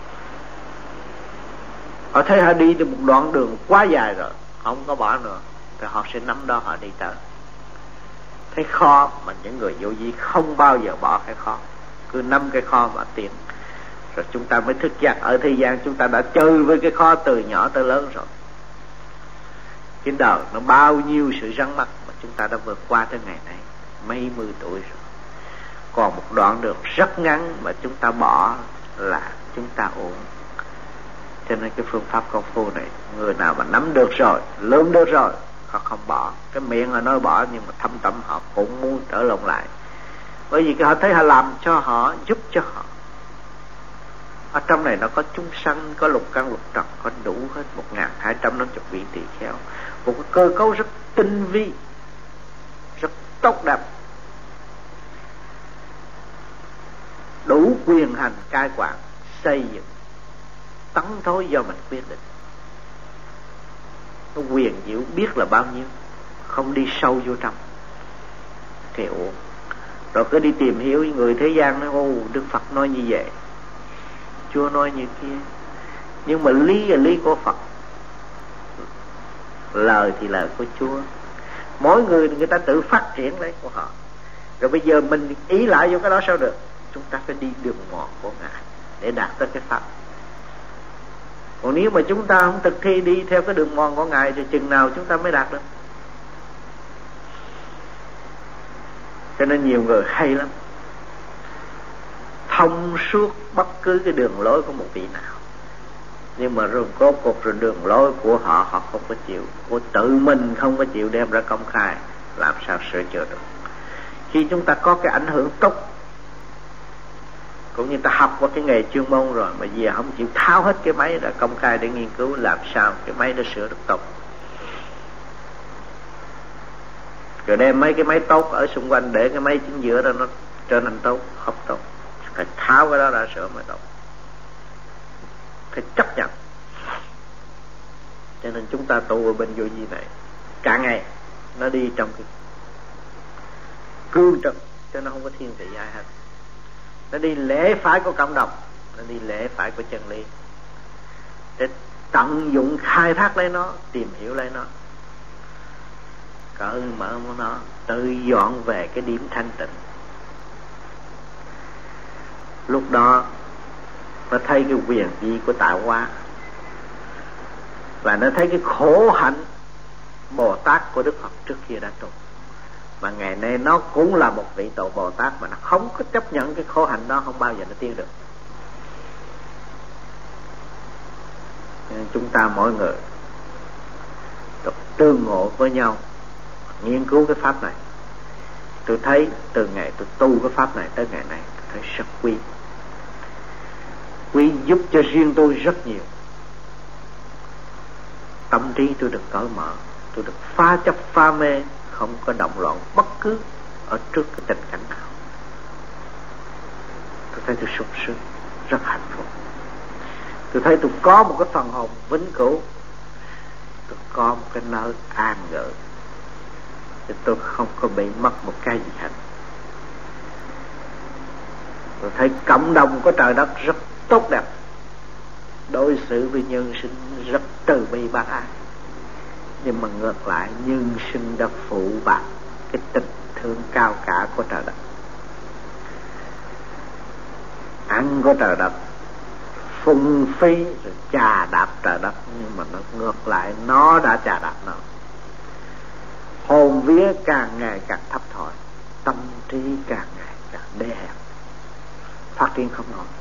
Họ thấy họ đi được một đoạn đường quá dài rồi, không có bỏ nữa, thì họ sẽ nắm đó họ đi tới. Thấy khó mà những người vô vi không bao giờ bỏ cái khó, cứ nắm cái khó mà tiến. Rồi chúng ta mới thức giác ở thế gian chúng ta đã chơi với cái khó từ nhỏ tới lớn rồi. Cái đời nó bao nhiêu sự rắn mắc mà chúng ta đã vượt qua tới ngày nay, mấy mươi tuổi rồi. Còn một đoạn đường rất ngắn mà chúng ta bỏ là chúng ta ổn. Cho nên cái phương pháp công phu này, người nào mà nắm được rồi, lớn được rồi, họ không bỏ. Cái miệng họ nói bỏ, nhưng mà thâm tâm họ cũng muốn trở lộn lại. Bởi vì họ thấy họ làm cho họ, giúp cho họ. Ở trong này nó có chúng sanh, có lục căn lục trần, có đủ hết 1250 vị tỳ kheo. Một cái cơ cấu rất tinh vi, rất tốt đẹp, đủ quyền hành cai quản, xây dựng, tấn thối do mình quyết định. Nó quyền diệu biết là bao nhiêu, không đi sâu vô trong thì ổn. Rồi cứ đi tìm hiểu người thế gian nói ô Đức Phật nói như vậy, Chúa nói như kia. Nhưng mà lý là lý của Phật, lời thì lời của Chúa. Mỗi người ta tự phát triển lấy của họ. Rồi bây giờ mình ý lại vô cái đó sao được? Chúng ta phải đi đường mòn của Ngài để đạt tới cái Pháp. Còn nếu mà chúng ta không thực thi đi theo cái đường mòn của Ngài thì chừng nào chúng ta mới đạt được. Cho nên nhiều người hay lắm, thông suốt bất cứ cái đường lối của một vị nào, nhưng mà rồi có cuộc rồi đường lối của họ không có chịu, của tự mình không có chịu đem ra công khai, làm sao sửa chữa được. Khi chúng ta có cái ảnh hưởng tốt, cũng như ta học qua cái nghề chuyên môn rồi, mà giờ không chịu tháo hết cái máy ra công khai để nghiên cứu làm sao cái máy đó sửa được tốt, rồi đem mấy cái máy tốt ở xung quanh để cái máy chính giữa đó nó trở nên tốt, không tốt. Phải tháo cái đó ra sửa mới tốt, phải chấp nhận. Cho nên chúng ta tu ở bên vô vi này cả ngày nó đi trong cái cương trực, cho nó không có thiên vị ai hết. Nó đi lễ phải của cộng đồng, nó đi lễ phải của chân lý, để tận dụng khai thác lấy nó, tìm hiểu lấy nó, cởi mở nó, tự dọn về cái điểm thanh tịnh. Lúc đó nó thấy cái quyền vi của tạo hóa, và nó thấy cái khổ hạnh Bồ Tát của Đức Phật trước kia đã tu. Mà ngày nay nó cũng là một vị tổ Bồ Tát, mà nó không có chấp nhận cái khổ hạnh đó, không bao giờ nó tiến được. Nên chúng ta mỗi người được tương ngộ với nhau, nghiên cứu cái pháp này. Tôi thấy từ ngày tôi tu cái pháp này tới ngày nay, tôi thấy rất quý. Quý giúp cho riêng tôi rất nhiều. Tâm trí tôi được cởi mở, tôi được phá chấp phá mê, không có động loạn bất cứ ở trước cái tình cảnh nào. Tôi thấy tôi sung sướng, rất hạnh phúc. Tôi thấy tôi có một cái phần hồn vĩnh cửu, tôi có một cái nơi an ngự, thì tôi không có bị mất một cái gì hết. Tôi thấy cộng đồng của trời đất rất tốt đẹp, đối xử với nhân sinh rất từ bi bác ái. Nhưng mà ngược lại, nhân sinh đã phụ bạc cái tình thương cao cả của trời đất, ăn của trời đất, phung phí rồi chà đạp trời đất. Nhưng mà nó ngược lại, nó đã chà đạp nó. Hồn vía càng ngày càng thấp thỏi, tâm trí càng ngày càng đê hèn, phát triển không nổi.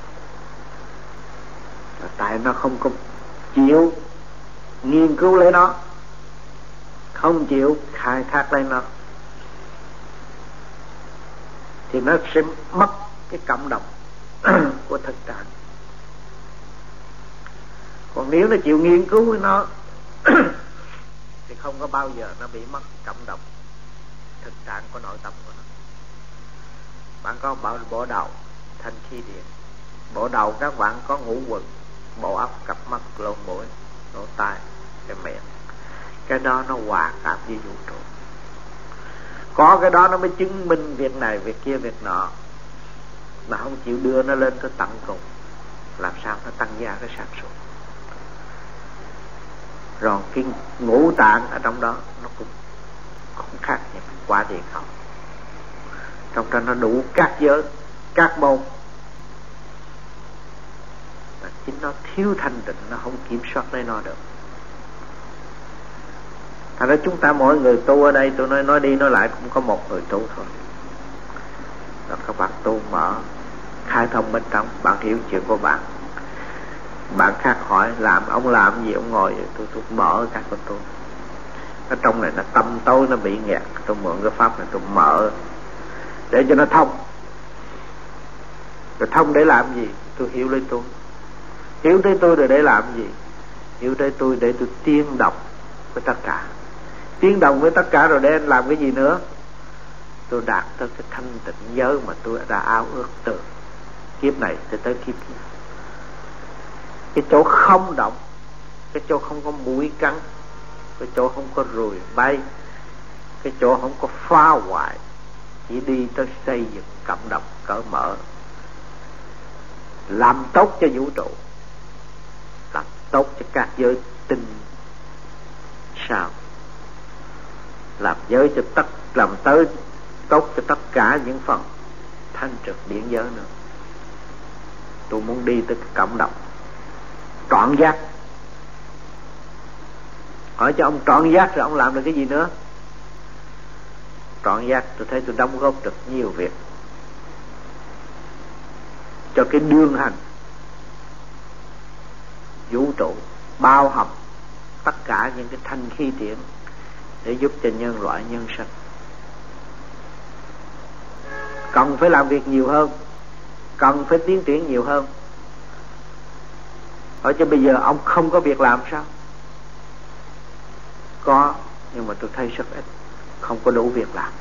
Tại nó không có chịu nghiên cứu lấy nó, không chịu khai thác lấy nó, thì nó sẽ mất cái cộng đồng của thực trạng. Còn nếu nó chịu nghiên cứu với nó thì không có bao giờ nó bị mất cộng đồng thực trạng của nội tâm của nó. Bạn có bộ đầu thanh khí điện, bộ đầu các bạn có ngũ quần, bộ óc, cặp mắt, lỗ mũi, lỗ tai, cái miệng. Cái đó nó hòa cảm với vũ trụ. Có cái đó nó mới chứng minh việc này, việc kia, việc nọ. Mà không chịu đưa nó lên tới tận cùng, làm sao nó tăng gia cái sản xuất. Rồi cái ngũ tạng ở trong đó nó cũng không khác gì quả địa cầu. Trong đó nó đủ các giới, các môn. Mà chính nó thiếu thanh tịnh, nó không kiểm soát lấy nó được. Thành ra chúng ta mỗi người tu ở đây, tôi nói đi nói lại cũng có một người tu thôi. Rồi các bạn tu mở, khai thông bên trong, bạn hiểu chuyện của bạn. Bạn khác hỏi làm, ông làm gì, ông ngồi tôi mở các con tu. Ở trong này nó tâm tối, nó bị nghẹt, tôi mượn cái pháp này tôi mở để cho nó thông. Rồi thông để làm gì? Tôi hiểu lấy tôi. Hiểu tới tôi rồi để làm gì? Hiểu tới tôi để tôi tiên đồng với tất cả. Tiên đồng với tất cả rồi để anh làm cái gì nữa? Tôi đạt tới cái thanh tịnh giới mà tôi đã ao ước từ kiếp này tới kiếp kia. Cái chỗ không động, cái chỗ không có mũi cắn, cái chỗ không có ruồi bay, cái chỗ không có phá hoại, chỉ đi tới xây dựng cộng đồng cởi mở, làm tốt cho vũ trụ, làm tốt cho các giới tinh sao, làm tới tốt cho tất cả những phần thanh trực điển giới nữa. Tôi muốn đi tới cái cộng đồng trọn giác. Hỏi cho ông trọn giác rồi ông làm được cái gì nữa? Trọn giác tôi thấy tôi đóng góp được nhiều việc cho cái đương hành vũ trụ bao hàm tất cả những cái thanh khí điển để giúp cho nhân loại nhân sinh. Cần phải làm việc nhiều hơn, cần phải tiến triển nhiều hơn. Hỏi cho bây giờ ông không có việc làm sao? Có, nhưng mà tôi thấy rất ít, không có đủ việc làm.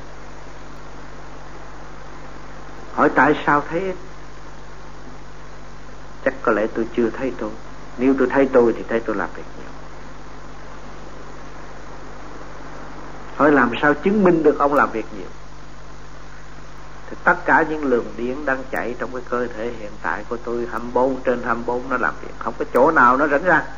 Hỏi tại sao thấy ít? Chắc có lẽ tôi chưa thấy tôi. Nếu tôi thấy tôi thì thấy tôi làm việc nhiều. Hỏi làm sao chứng minh được ông làm việc nhiều? Thì tất cả những luồng điển đang chạy trong cái cơ thể hiện tại của tôi 24/24 nó làm việc, không có chỗ nào nó rảnh ra.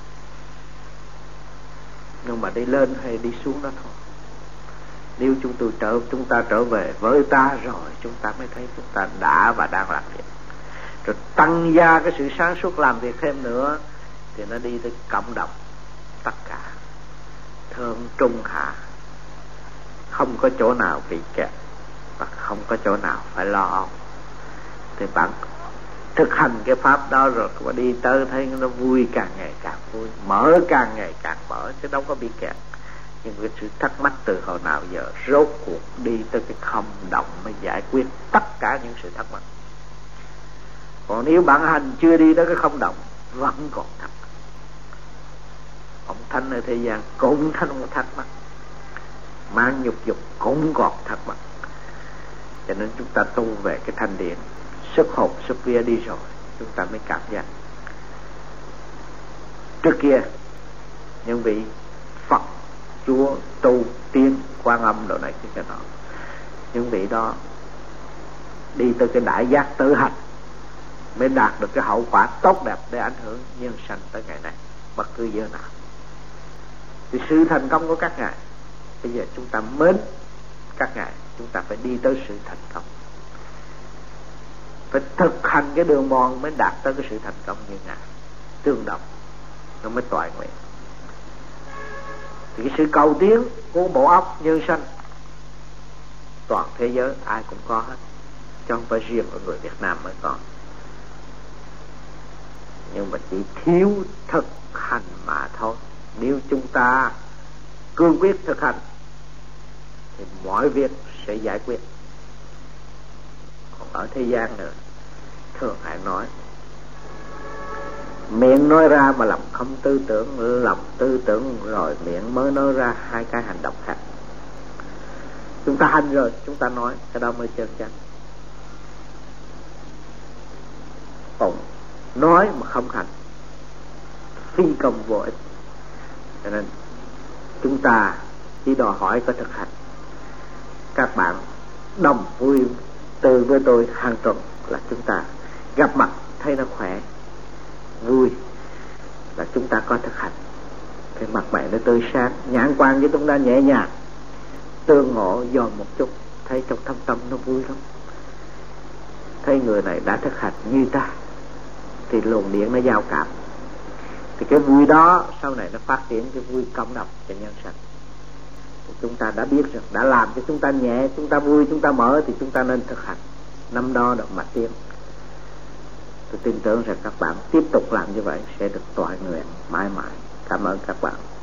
Nhưng mà đi lên hay đi xuống đó thôi. Nếu chúng ta trở về với ta rồi, chúng ta mới thấy chúng ta đã và đang làm việc. Rồi tăng gia cái sự sáng suốt làm việc thêm nữa, thì nó đi tới cộng đồng tất cả, thượng trung hạ, không có chỗ nào bị kẹt và không có chỗ nào phải lo âu. Thì bạn thực hành cái pháp đó rồi mà đi tới thấy nó vui, càng ngày càng vui, mở càng ngày càng mở, chứ đâu có bị kẹt. Nhưng cái sự thắc mắc từ hồi nào giờ, rốt cuộc đi tới cái không động mới giải quyết tất cả những sự thắc mắc. Còn nếu bạn hành chưa đi tới cái không động, vẫn còn thắc mắc. Ông Thánh ở thế gian cũng không có thắc mắc, mang nhục dục cũng còn thắc mắc. Cho nên chúng ta tu về cái thanh điển, xuất hồn xuất vía đi rồi, chúng ta mới cảm nhận. Trước kia những vị Phật, Chúa, Tu, Tiên, Quan Âm đồ này cái nọ, những vị đó đi tới cái đại giác tự hành mới đạt được cái hậu quả tốt đẹp để ảnh hưởng nhân sanh tới ngày nay, bất cứ giờ nào. Thì sự thành công của các ngài, bây giờ chúng ta mến các ngài, chúng ta phải đi tới sự thành công, phải thực hành cái đường mòn mới đạt tới cái sự thành công như ngài, tương đồng nó mới toại nguyện. Thì cái sự cầu tiến của bộ óc nhân sanh toàn thế giới ai cũng có hết, chứ không phải riêng ở người Việt Nam mới có. Nhưng mà chỉ thiếu thực hành mà thôi. Nếu chúng ta cương quyết thực hành thì mọi việc sẽ giải quyết. Còn ở thế gian nữa thường hay nói, miệng nói ra mà lòng không tư tưởng, lòng tư tưởng rồi miệng mới nói ra, hai cái hành động khác. Chúng ta hành rồi chúng ta nói, cái đó mới chân chánh. Còn nói mà không hành phi công vô ích. Cho nên chúng ta chỉ đòi hỏi có thực hành. Các bạn đồng vui từ với tôi hàng tuần là chúng ta gặp mặt thấy nó khỏe vui, là chúng ta có thực hành. Cái mặt mày nó tươi sáng, nhãn quan với chúng ta nhẹ nhàng, tương ngộ dòm một chút, thấy trong thâm tâm nó vui lắm. Thấy người này đã thực hành như ta thì luồng điện nó giao cảm, thì cái vui đó sau này nó phát triển cái vui cộng đồng cho nhân sanh. Chúng ta đã biết rồi, đã làm cho chúng ta nhẹ, chúng ta vui, chúng ta mở, thì chúng ta nên thực hành. Năm đo được mà tiến. Tôi tin tưởng rằng các bạn tiếp tục làm như vậy sẽ được toại nguyện mãi mãi. Cảm ơn các bạn.